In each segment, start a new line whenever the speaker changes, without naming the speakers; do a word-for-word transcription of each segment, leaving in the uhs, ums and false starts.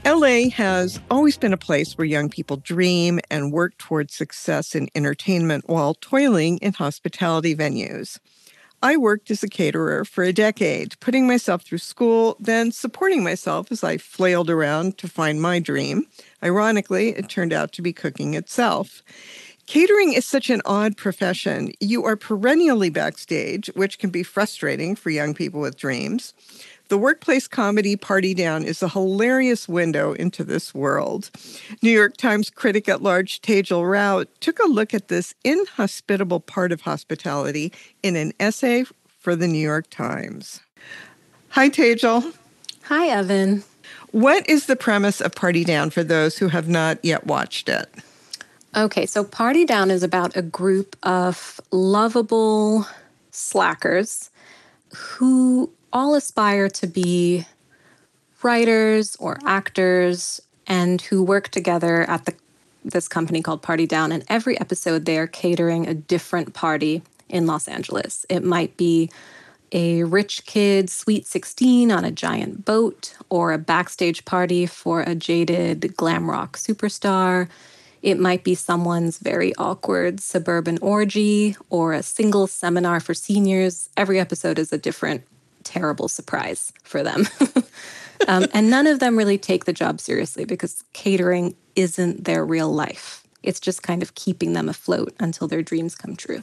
L A has always been a place where young people dream and work towards success in entertainment while toiling in hospitality venues. I worked as a caterer for a decade, putting myself through school, then supporting myself as I flailed around to find my dream. Ironically, it turned out to be cooking itself. Catering is such an odd profession. You are perennially backstage, which can be frustrating for young people with dreams. The workplace comedy Party Down is a hilarious window into this world. New York Times critic at large Tejal Rao took a look at this inhospitable part of hospitality in an essay for the New York Times. Hi, Tejal.
Hi, Evan.
What is the premise of Party Down for those who have not yet watched it?
Okay, so Party Down is about a group of lovable slackers who all aspire to be writers or actors and who work together at the this company called Party Down. And every episode, they are catering a different party in Los Angeles. It might be a rich kid's sweet sixteen on a giant boat, or a backstage party for a jaded glam rock superstar. It might be someone's very awkward suburban orgy or a single seminar for seniors. Every episode is a different terrible surprise for them. um, and none of them really take the job seriously because catering isn't their real life. It's just kind of keeping them afloat until their dreams come true.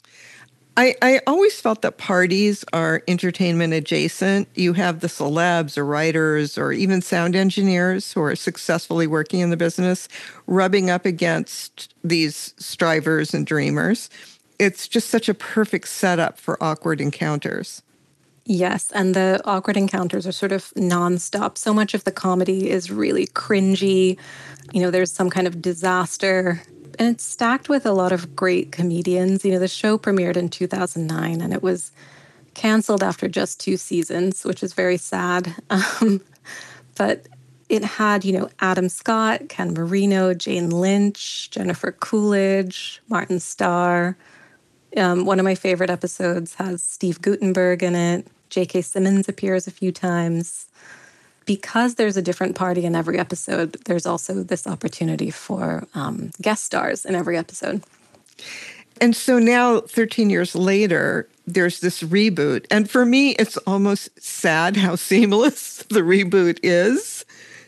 I, I always felt that parties are entertainment adjacent. You have the celebs or writers or even sound engineers who are successfully working in the business, rubbing up against these strivers and dreamers. It's just such a perfect setup for awkward encounters.
Yes, and the awkward encounters are sort of nonstop. So much of the comedy is really cringy. You know, there's some kind of disaster. And it's stacked with a lot of great comedians. You know, the show premiered in two thousand nine, and it was canceled after just two seasons, which is very sad. Um, but it had, you know, Adam Scott, Ken Marino, Jane Lynch, Jennifer Coolidge, Martin Starr. Um, one of my favorite episodes has Steve Guttenberg in it. J K. Simmons appears a few times. Because there's a different party in every episode, there's also this opportunity for um, guest stars in every episode.
And so now, thirteen years later, there's this reboot. And for me, it's almost sad how seamless the reboot is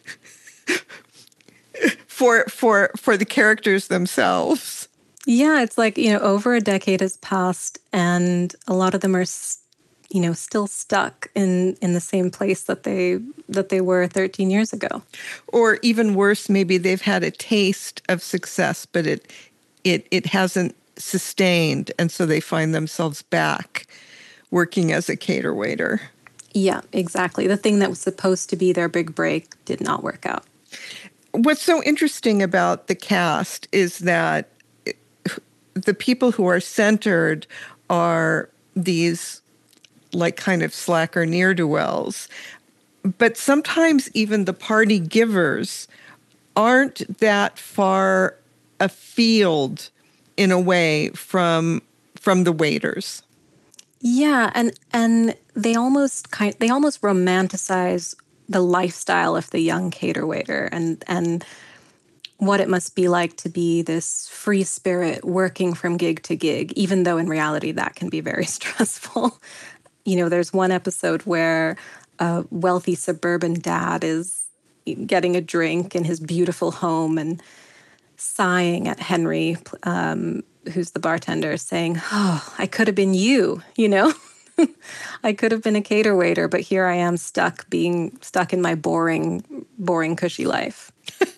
for for for the characters themselves.
Yeah, it's like, you know, over a decade has passed, and a lot of them are you know, still stuck in, in the same place that they that they were thirteen years ago.
Or even worse, maybe they've had a taste of success, but it it it hasn't sustained, and so they find themselves back working as a cater waiter.
Yeah, exactly. The thing that was supposed to be their big break did not work out.
What's so interesting about the cast is that the people who are centered are these like kind of slacker ne'er-do-wells. But sometimes even the party givers aren't that far afield in a way from from the waiters.
Yeah, and and they almost kind they almost romanticize the lifestyle of the young cater waiter and and what it must be like to be this free spirit working from gig to gig, even though in reality that can be very stressful. You know, there's one episode where a wealthy suburban dad is getting a drink in his beautiful home and sighing at Henry, um, who's the bartender, saying, "Oh, I could have been you, you know? I could have been a cater waiter, but here I am stuck being stuck in my boring, boring, cushy life."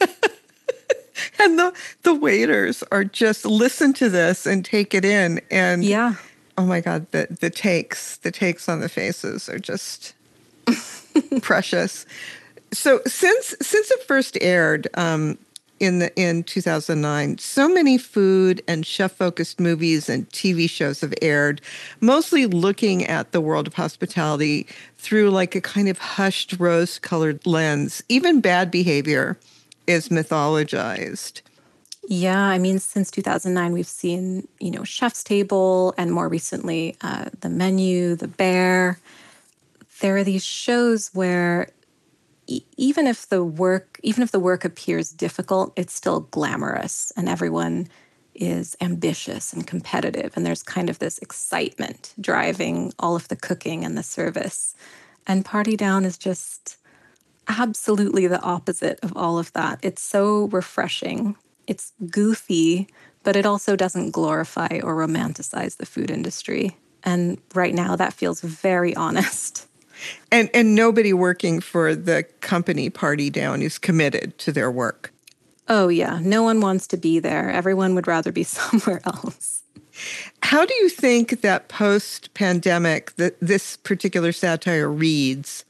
And the, the waiters are just listen to this and take it in. And
yeah.
Oh my God, the, the takes, the takes on the faces are just precious. So since since it first aired um, in the in two thousand nine, so many food and chef-focused movies and T V shows have aired, mostly looking at the world of hospitality through like a kind of hushed rose-colored lens. Even Bad Behavior is mythologized.
Yeah, I mean, since two thousand nine, we've seen, you know, Chef's Table, and more recently, uh, The Menu, The Bear. There are these shows where e- even if the work, even if the work appears difficult, it's still glamorous, and everyone is ambitious and competitive, and there's kind of this excitement driving all of the cooking and the service. And Party Down is just absolutely the opposite of all of that. It's so refreshing. It's goofy, but it also doesn't glorify or romanticize the food industry. And right now, that feels very honest.
And and nobody working for the company Party Down is committed to their work.
Oh, yeah. No one wants to be there. Everyone would rather be somewhere else.
How do you think that post-pandemic, that this particular satire reads?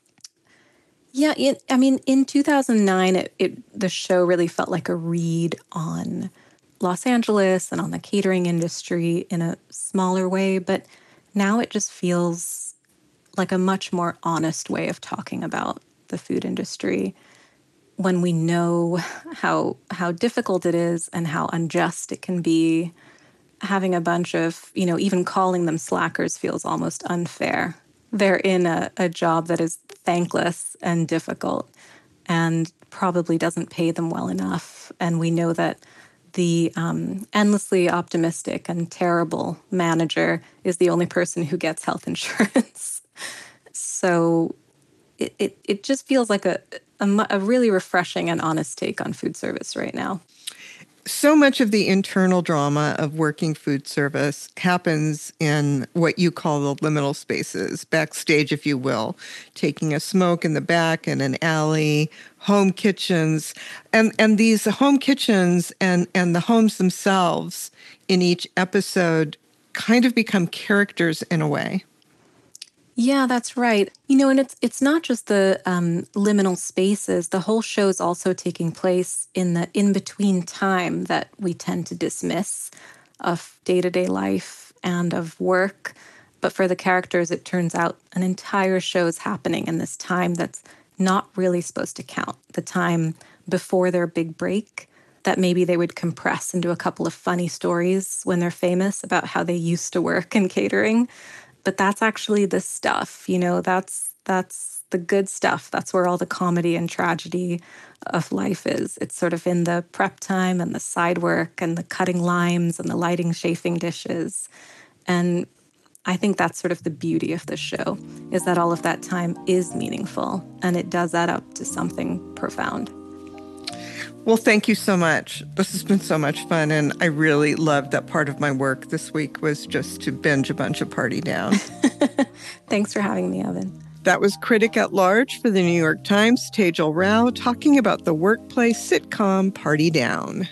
Yeah, it, I mean, in two thousand nine, it, it, the show really felt like a read on Los Angeles and on the catering industry in a smaller way. But now it just feels like a much more honest way of talking about the food industry when we know how how difficult it is and how unjust it can be. Having a bunch of, you know, even calling them slackers feels almost unfair. They're in a, a job that is thankless and difficult and probably doesn't pay them well enough. And we know that the um, endlessly optimistic and terrible manager is the only person who gets health insurance. So it, it, it just feels like a, a, a really refreshing and honest take on food service right now.
So much of the internal drama of working food service happens in what you call the liminal spaces, backstage, if you will, taking a smoke in the back in an alley, home kitchens. And, and these home kitchens and, and the homes themselves in each episode kind of become characters in a way.
Yeah, that's right. You know, and it's it's not just the um, liminal spaces. The whole show is also taking place in the in-between time that we tend to dismiss of day-to-day life and of work. But for the characters, it turns out an entire show is happening in this time that's not really supposed to count. The time before their big break that maybe they would compress into a couple of funny stories when they're famous about how they used to work in catering. But that's actually the stuff, you know, that's that's the good stuff. That's where all the comedy and tragedy of life is. It's sort of in the prep time and the side work and the cutting limes and the lighting chafing dishes. And I think that's sort of the beauty of the show, is that all of that time is meaningful and it does add up to something profound.
Well, thank you so much. This has been so much fun, and I really loved that part of my work this week was just to binge a bunch of Party Down.
Thanks for having me, Evan.
That was critic at large for the New York Times, Tejal Rao, talking about the workplace sitcom Party Down.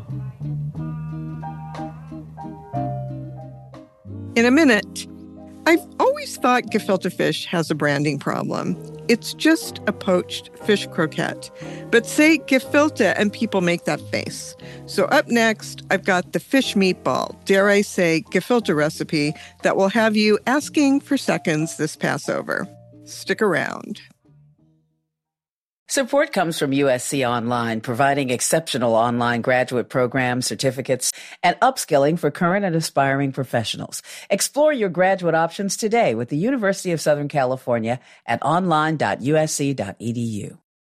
In a minute, I've always thought gefilte fish has a branding problem. It's just a poached fish croquette. But say gefilte and people make that face. So up next, I've got the fish meatball, dare I say, gefilte recipe that will have you asking for seconds this Passover. Stick around.
Support comes from U S C Online, providing exceptional online graduate programs, certificates, and upskilling for current and aspiring professionals. Explore your graduate options today with the University of Southern California at online dot u s c dot e d u.